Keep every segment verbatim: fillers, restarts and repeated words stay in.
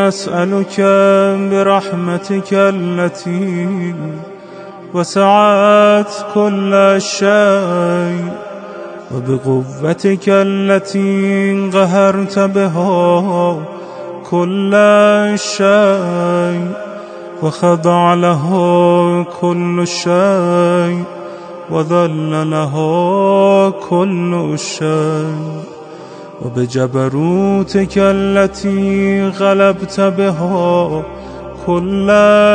أسألك برحمتك التي وسعت كل شيء وبقوتك التي قهرت بها كل شيء وخضع له كل شيء وذل له كل شيء وبجبروتك التي غلبت بها كل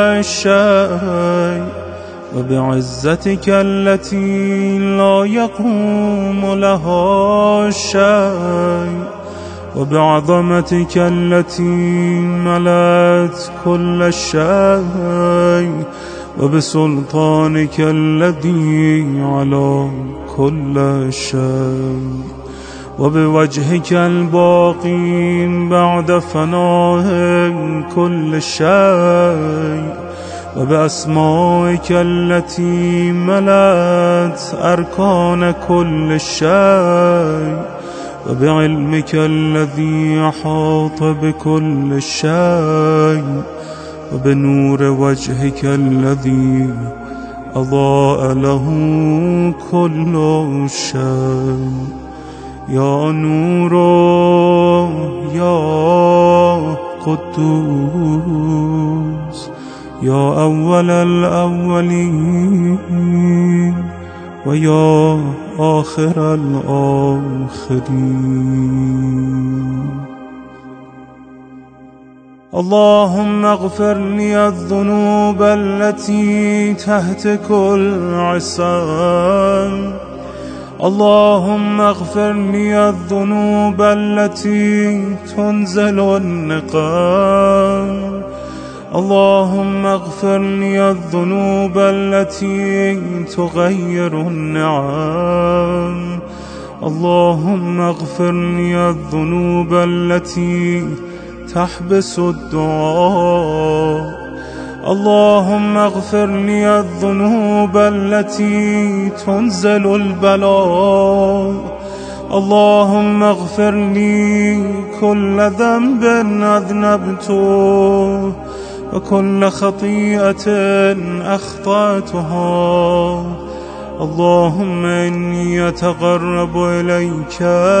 شيء وبعزتك التي لا يقوم لها شيء وبعظمتك التي ملأت كل شيء وبسلطانك الذي على كل شيء وبوجهك الباقي بعد فناء كل شيء وبأسمائك التي ملأت أركان كل شيء وبعلمك الذي أحاط بكل شيء وبنور وجهك الذي أضاء له كل شيء يا نور يا قدوس يا أول الأولين ويا آخر الآخرين. اللهم اغفر لي الذنوب التي تهتك العصام. اللهم اغفر لي الذنوب التي تنزل النقام. اللهم اغفر لي الذنوب التي تغير النعم. اللهم اغفر لي الذنوب التي تحبس الدعاء. اللهم اغفر لي الذنوب التي تنزل البلاء. اللهم اغفر لي كل ذنب أذنبته وكل خطيئة أخطأتها. اللهم إني أتقرب إليك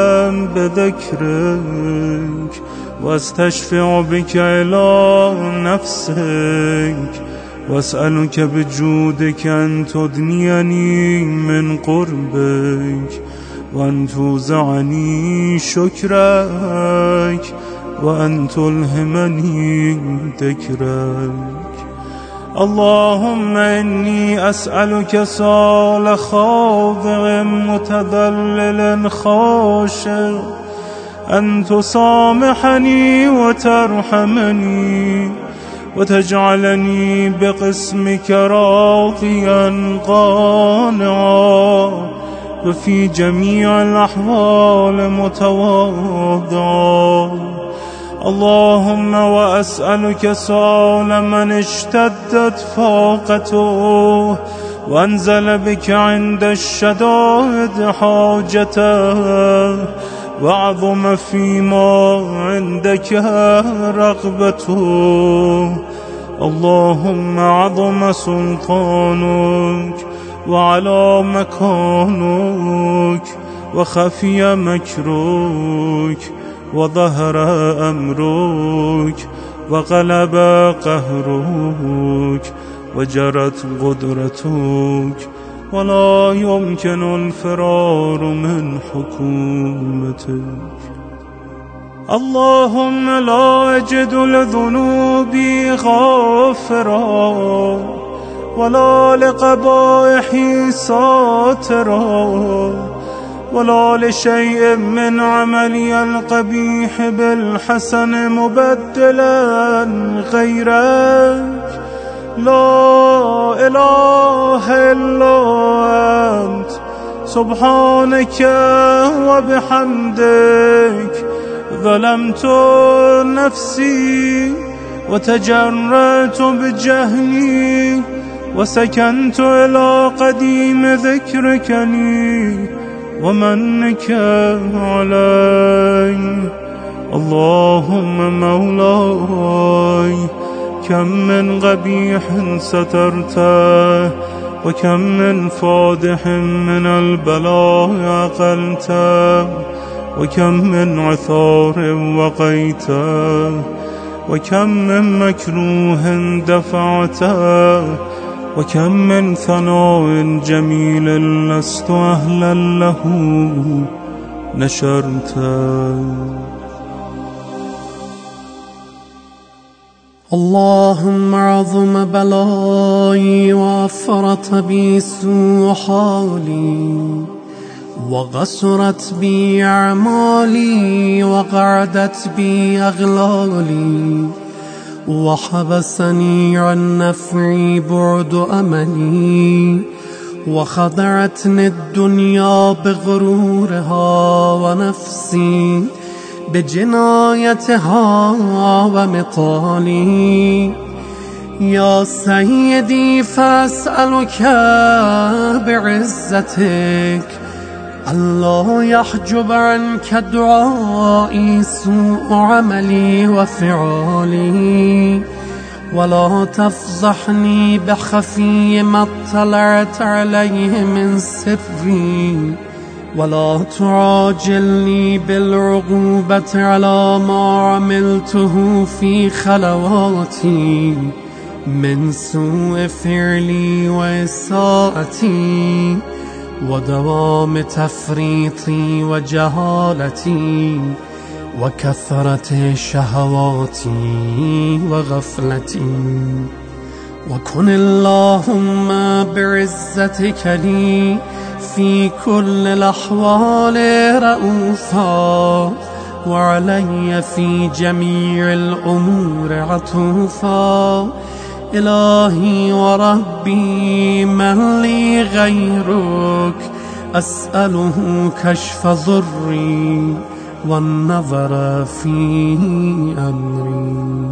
بذكرك واستشفع بك إلى نفسك واسألك بجودك أن تدنيني من قربك وأن توزعني شكرك وأن تلهمني ذكرك. اللهم إني أسألك سؤال خاضع متذلل خاشع أن تسامحني وترحمني وتجعلني بقسمك راضيا قانعا وفي جميع الأحوال متواضعا. اللهم وأسألك سؤال من اشتدت فاقته وانزل بك عند الشدائد حاجته وعظم فيما عندك رغبته. اللهم عظم سلطانك وعلى مكانك وخفي مكرك وظهر أمرك وغلب قهرك وجرت قدرتك ولا يمكن الفرار من حكومتك. اللهم لا أجد لذنوبي غافرا ولا لقبائحي ساترا ولا لشيء من عملي القبيح بالحسن مبدلا غيرك. لا إله إلا أنت سبحانك وبحمدك ظلمت نفسي وتجرأت بجهلي وسكنت إلى قديم ذكرك لي ومنك علي. اللهم مولاي كم من قبيح سترته وكم من فادح من البلاء عقلته وكم من عثار وقيته وكم من مكروه دفعته وكم من ثناء جميل لست أهلا له نشرته. اللهم عظم بلائي وافرط بي سوء حالي وقصرت بي أعمالي وقعدت بي أغلالي وحبسني عن نفعي بعد أملي وخدعتني الدنيا بغرورها ونفسي بجنايتها ومطالي. يا سيدي فأسألك بعزتك ألا يحجب عنك دعائي سوء عملي وفعالي ولا تفضحني بخفي ما اطلعت عليه من سري ولا تعاجلني بالعقوبة على ما عملته في خلواتي من سوء فعلي وإساءتي ودوام تفريطي وجهالتي وكثرة شهواتي وغفلتي. وكن اللهم بعزتك لي في كل الأحوال رؤوفا وعلي في جميع الأمور عطوفا. إلهي وربي من لي غيرك أسأله كشف ضري والنظر في أمري.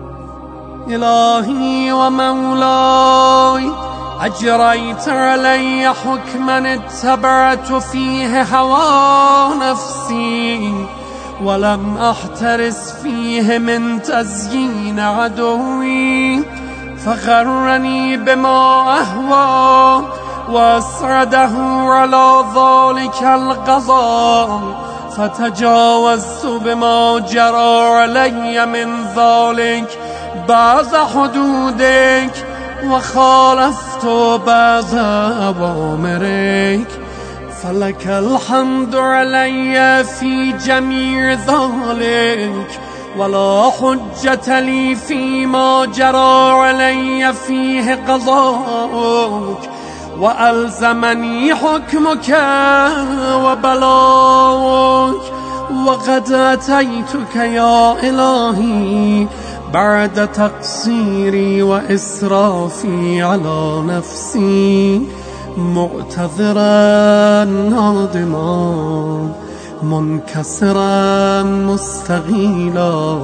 إلهي ومولاي أجريت علي حكما اتبعت فيه هوى نفسي ولم أحترس فيه من تزيين عدوي فغرني بما أهوى وأسعده على ذلك القضاء فتجاوزت بما جرى علي من ذلك بعض حدودك وخالفت بعض أوامرك فلك الحمد علي في جميع ذلك ولا حجة لي فيما جرى علي فيه قضاءك وألزمني حكمك وبلاغك وقد أتيتك يا إلهي بعد تقصيري وإسرافي على نفسي معتذرا نادما منكسرا مستغيلا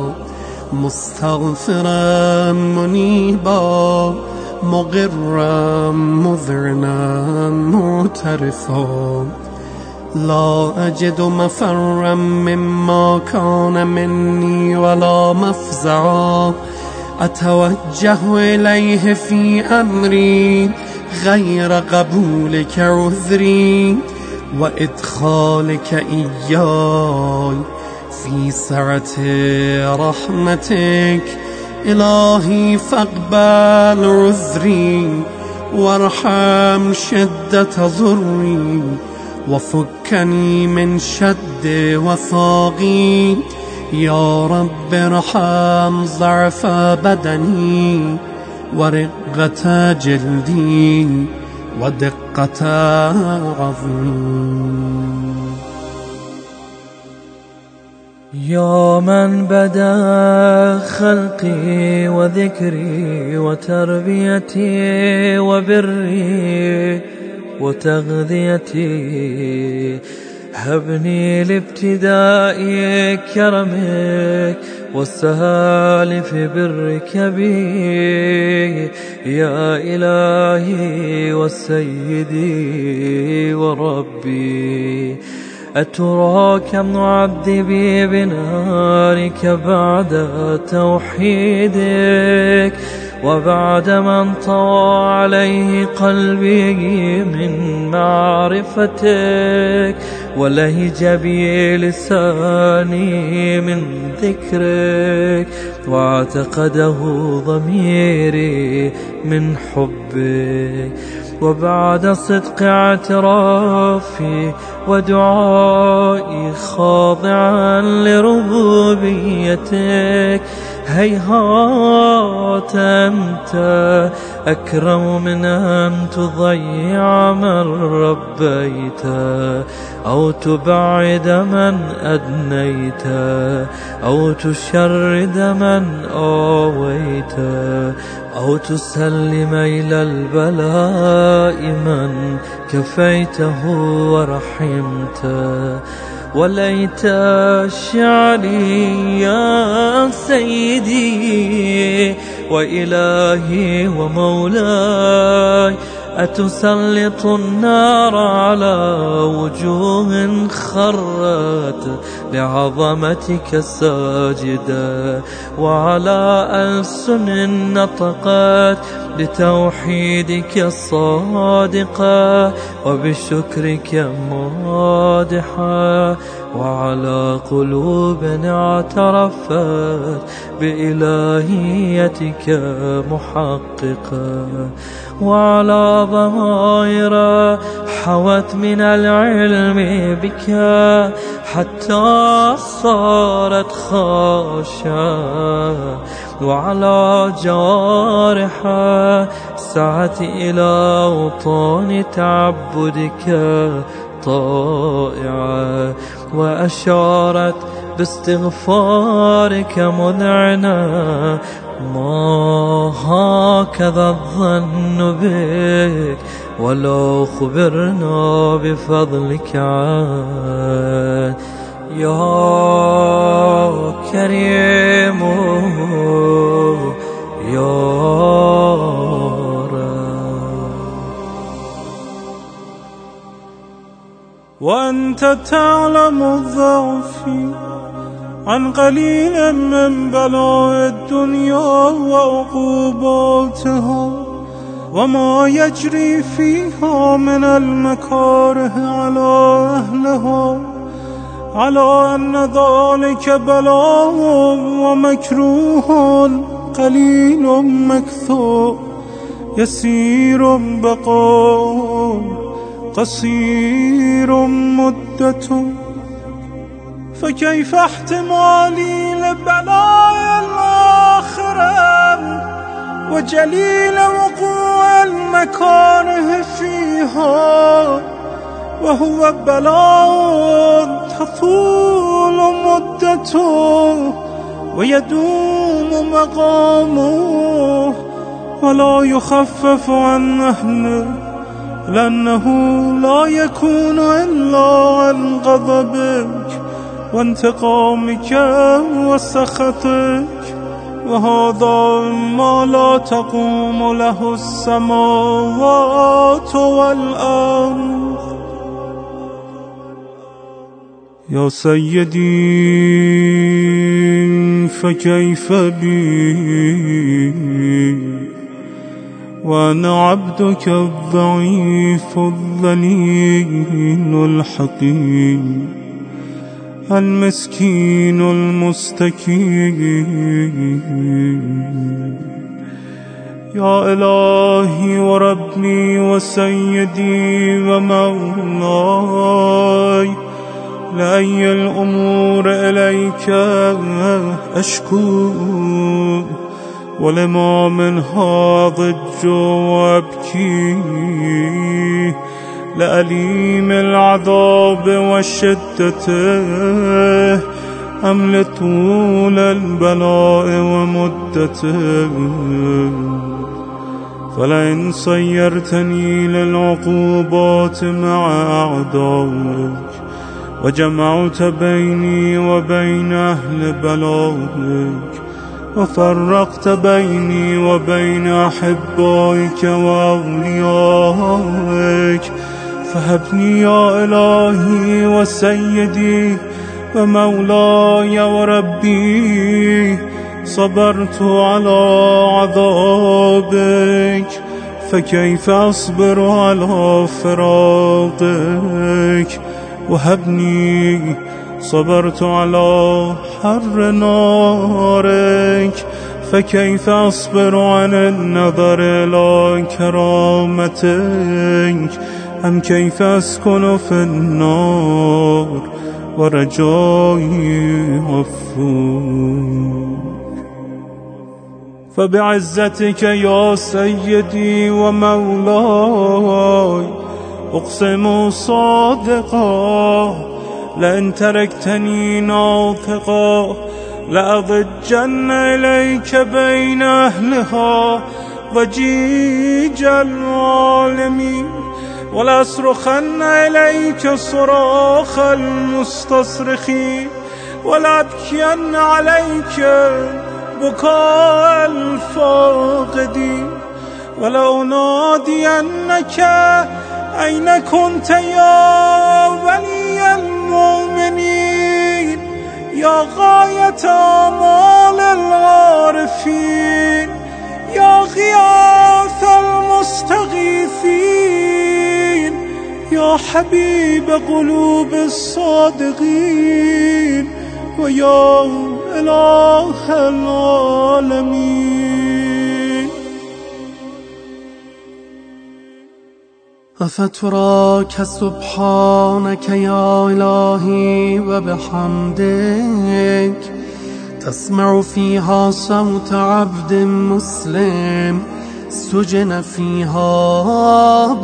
مستغفرا منيبا مغرا مذعنا معترفا. لا أجد مفرا مما كان مني ولا مفزعا أتوجه إليه في أمري غير قبولك عذري وإدخالك إياي في سعة رحمتك. إلهي فاقبل عذري وارحم شدة ضري وفكني من شد وثاقي. يا رب ارحم ضعف بدني ورقة جلدي ودقة عظمي. يا من بدا خلقي وذكري وتربيتي وبري وتغذيتي هبني لابتداء كرمك والسهال في برك بي يا إلهي والسيدي وربي. أترى كم نعذبي بنارك بعد توحيدك، وبعد من طوى عليه قلبي من معرفتك، ولهج بي لساني من ذكرك، واعتقده ضميري من حبك. وبعد صدق اعترافي ودعائي خاضعا لربوبيتك، هيهات أنت أكرم من أن تضيع من ربيت، أو تبعد من أدنيت، أو تشرد من آويت، أو تسلم إلى البلاء من كفيته ورحمته. وليت شعري يا سيدي وإلهي ومولاي، أتسلط النار على وجوه خرت لعظمتك ساجدة، وعلى ألسن نطقت بتوحيدك الصادقة وبشكرك مادحة، وعلى قلوب اعترفت بإلهيتك محققة، وعلى ضمائر حوت من العلم بك حتى صارت خاشعة، وعلى جوارح سعت إلى أوطان تعبدك طائعة، وأشارت باستغفارك مذعنة. ما هكذا الظن بك، ولو خبرنا بفضلك عاد يا كريم يا وأنت تعلم ضعفي عن قليل من بلاء الدنيا وعقوباتها، وما يجري فيها من المكاره على أهلها، على أن ذلك بلاء ومكروه قليل مكثور، يسير بقاء قصير مدة. فكيف احتمالي لبلاء الآخرة وجليل وقوع المكاره فيها، وهو بلاء تطول مدته ويدوم مقامه ولا يخفف عن أهله، لأنه لا يكون إلا عن غضبك وانتقامك وسخطك، وهذا ما لا تقوم له السماوات والأرض. يا سيدي فكيف بي وأنا عبدك الضعيف الذليل الحقير المسكين المستكين. يا إلهي وربي وسيدي ومولاي، لأي الأمور إليك أشكو، ولما منها ضج وأبكي، لأليم العذاب والشدة أم لطول البلاء ومدته. فلئن صيرتني للعقوبات مع أعدائك وجمعت بيني وبين أهل بلائك وفرقت بيني وبين أحبائك وأوليائك، فهبني يا إلهي وسيدي ومولاي وربي. صبرت على عذابك فكيف أصبر على فراقك. وهبني صبرت على حر نارك فكيف أصبر عن النظر إلى كرامتك. أم كيف أسكن في النار ورجائي غفور. فبعزتك يا سيدي ومولاي أقسم صادقا لئن تركتني ناطقا لأضجن إليك بين أهلها ضجيج العالمين ولأصرخن إليك صراخ المستصرخين ولأبكين عليك بكاء الفاقدين ولأنادينك أين كنت يا ولي المؤمنين يا غاية آمال العارفين يا غياث المستغيثين يا حبيب قلوب الصادقين ويا إله العالمين. أفتراك سبحانك يا إلهي وبحمدك تسمع فيها صوت عبد مسلم سجن فيها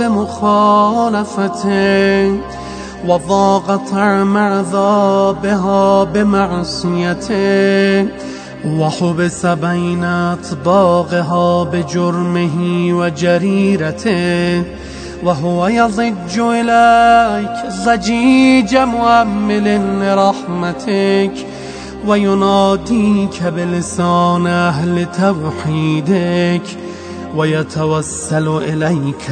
بمخالفتك وضاق طعم عذابها بمعصيتك وحبس بين أطباقها بجرمه وجريرته وهو يضج إليك ضجيج مؤمل لرحمتك ويناديك بلسان أهل توحيدك ويتوسل إليك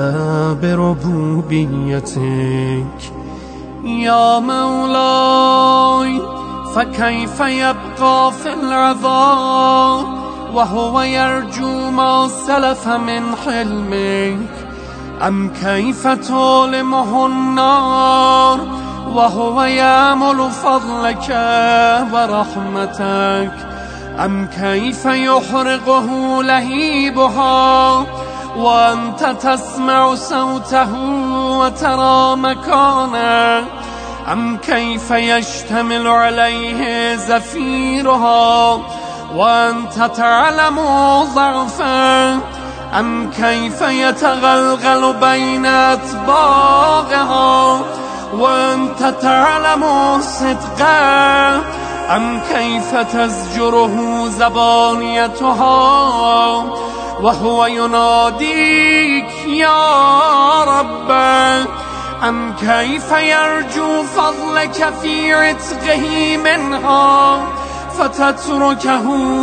بربوبيتك. يا مولاي فكيف يبقى في العذاب وهو يرجو ما سلف من حلمك؟ أم كيف تؤلمه النار وهو يأمل فضلك ورحمتك؟ أم كيف يحرقه لهيبها وأنت تسمع صوته وترى مكانه؟ أم كيف يشتمل عليه زفيرها وأنت تعلم ضعفه؟ أم كيف يتغلغل بين أطباقها وأنت تعلم صدقه؟ أم كيف تزجره زبانيتها وهو يناديك يا رب؟ أم كيف يرجو فضلك في عتقه منها فتتركه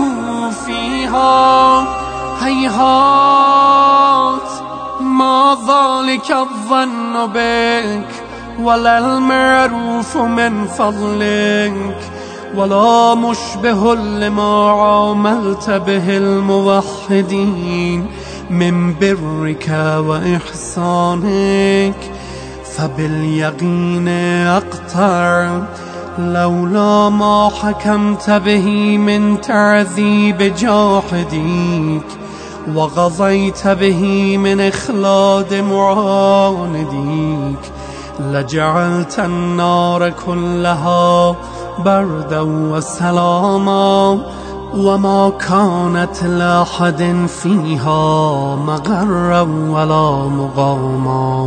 فيها؟ هيهات ما ذلك الظن بك ولا المعروف من فضلك ولا مشبه لما عاملت به الموحدين من برك وإحسانك. فباليقين أقطع لولا ما حكمت به من تعذيب جاحديك وغضيت به من إخلاد معانديك لجعلت النار كلها بردا وسلاما وما كانت لأحد فيها مغرا ولا مقاما.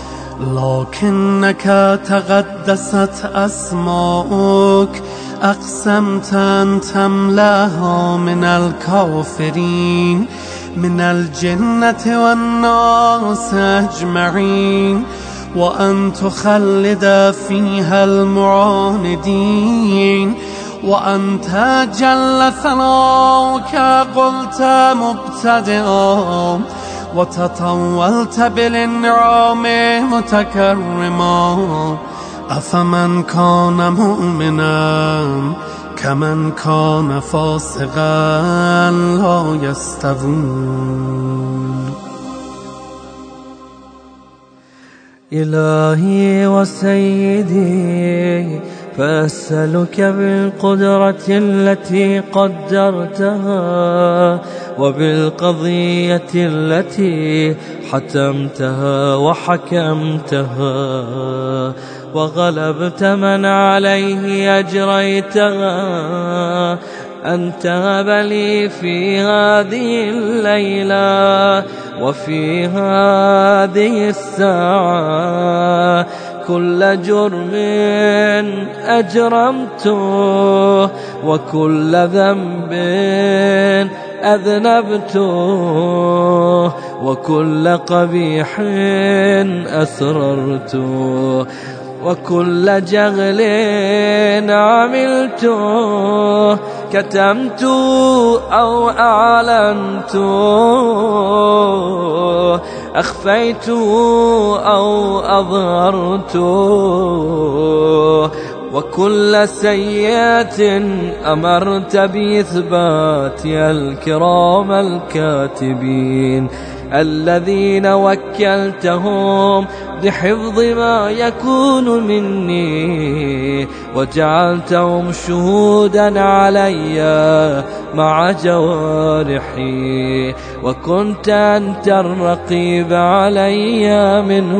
لكنك تقدست أسماؤك أقسمت أن تملاها من الكافرين من الجنة والناس أجمعين وأن تخلد فيها المعاندين وأنت جل ثناؤك قلت مبتدئا وتطولت بالإنعام متكرما أفمن كان مؤمنا كمن كان فاسقا لا يستوون. إلهي وسيدي فأسألك بالقدرة التي قدرتها وبالقضية التي حتمتها وحكمتها وغلبت من عليه أجريتها أن تهب لي في هذه الليلة وفي هذه الساعة كل جرم أجرمته وكل ذنب أذنبته وكل قبيح أسررته وكل جغل عملت كتمت أو أعلنت أخفيت أو أظهرت وكل سيئة أمرت بإثبات الكرام الكاتبين الذين وكلتهم بحفظ ما يكون مني وجعلتهم شهودا علي مع جوارحي وكنت أنت الرقيب علي من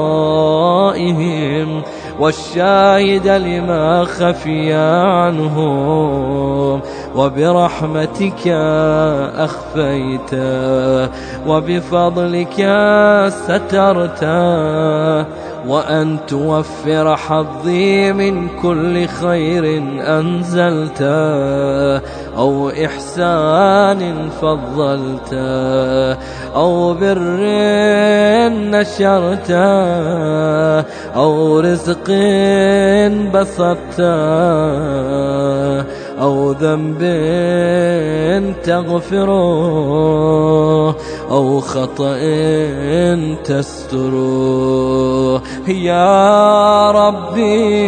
ورائهم والشاهد لما خفي عنهم وبرحمتك أخفيت وبفضلك سترت وأن توفر حظي من كل خير أنزلت أو إحسان فضلت أو بر نشرت أو رزق بسطت أو ذنب تغفره أو خطأ تستره يا ربي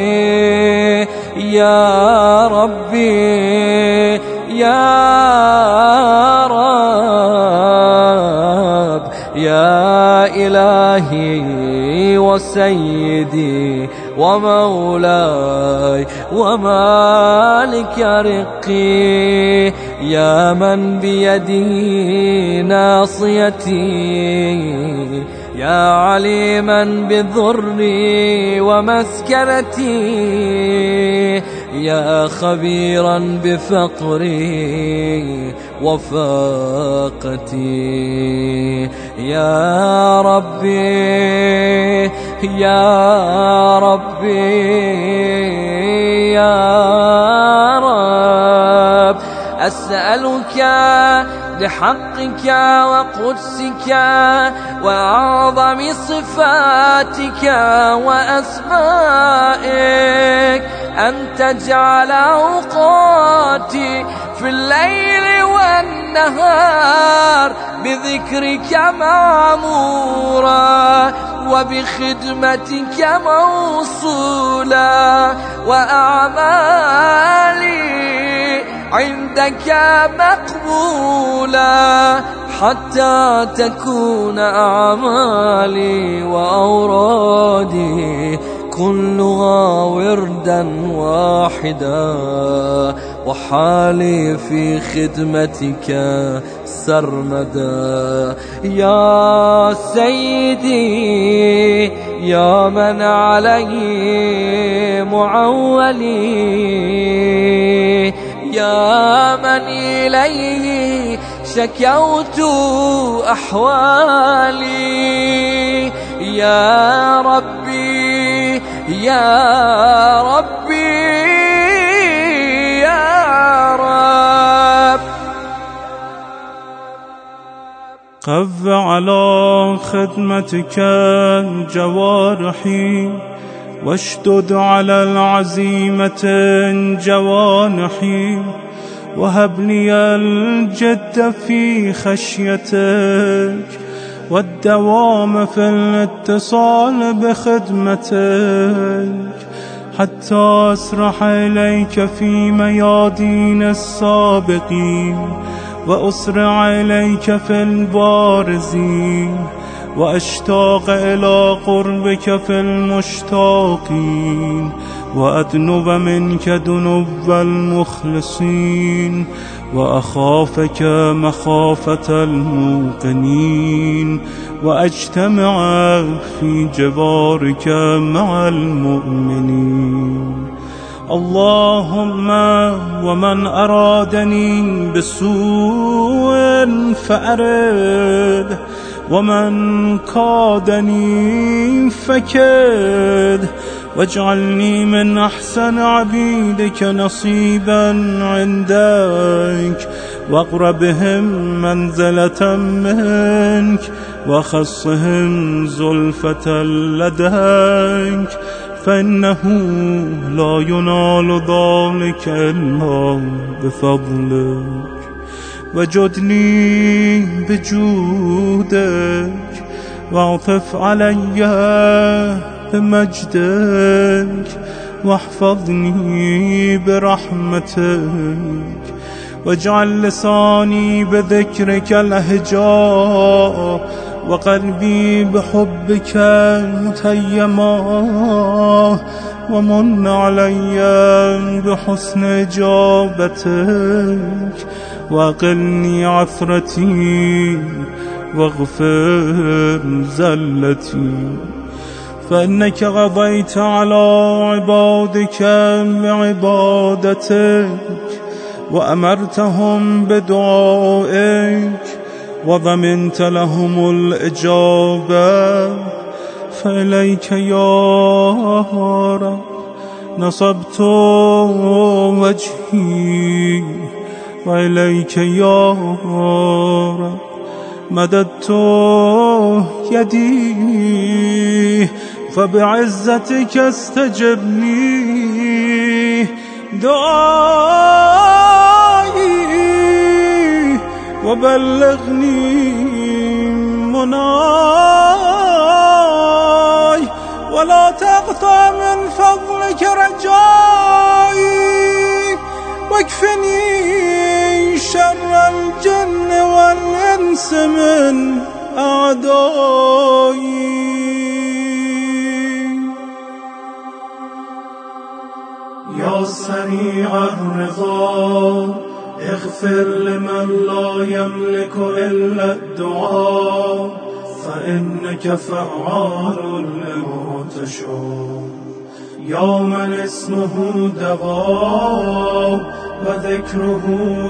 يا ربي يا رب يا إلهي وسيدي ومولاي ومالك رقي يا من بيده ناصيتي يا عليما بضري ومسكنتي يا خبيرا بفقري وفاقتي يا ربي يا ربي يا رب أسألك بحقك وقدسك وأعظم صفاتك وأسمائك أن تجعل أوقاتي في الليل والنهار بذكرك معمورا وبخدمتك موصولا وأعمالي عندك مقبولا حتى تكون أعمالي وأورادي كلها وردا واحدا وحالي في خدمتك سرمدا يا سيدي يا من عليه معولي يا من إليه شكوت أحوالي يا ربي يا ربي يا رب قف على خدمتك جوارحي واشدد على العزيمة جوانحي وهب لي الجد في خشيتك والدوام في الاتصال بخدمتك حتى أسرح إليك في ميادين السابقين وأسرع إليك في البارزين وأشتاق إلى قربك في المشتاقين وأدنب منك دنب المخلصين وأخافك مخافة الموقنين وأجتمع في جوارك مع المؤمنين. اللهم ومن أرادني بسوء فأرد ومن كادني فكد واجعلني من أحسن عبيدك نصيبا عندك واقربهم منزلة منك وخصهم زلفة لديك فإنه لا ينال ذلك إلا بفضلك. وجدني بجودك واعطف علي بمجدك واحفظني برحمتك واجعل لساني بذكرك لهجا وقلبي بحبك متيما ومن علي بحسن إجابتك وأقلني عثرتي واغفر زلتي فإنك قضيت على عبادك بعبادتك وأمرتهم بدعائك وضمنت لهم الإجابة فإليك يا رب نصبت وجهي وإليك يا رب مددت يدي فبعزتك استجب لي دعائي وبلغني مناي ولا تقطع من فضلك رجائي واكفني شر الجن والإنس من أعدائي. يا سريع الرضا اغفر لمن لا يملك إلا الدعاء فإنك فعال لما تشاء. يا من اسمه دواء وذكره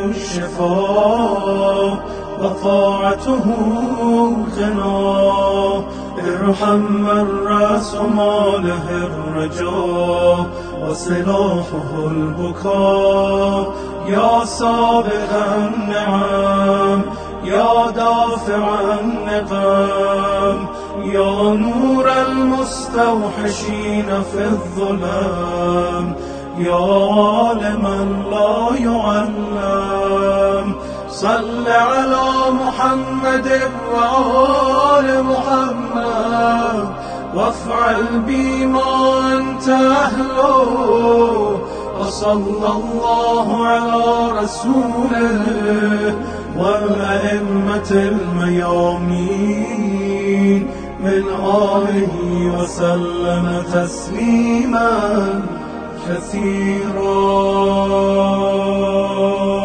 شفاء وطاعته غنى ارحم من رأس ماله الرجاء وسلاحه البكاء. يا سابق النعم يا دافع النقم يا نور المستوحشين في الظلام يا عالما لا يعلم صل على محمد وآل محمد وافعل بما أنت أهله وصلى الله على رسوله والأئمة الميامين من آله وسلم تسليما كثيرا.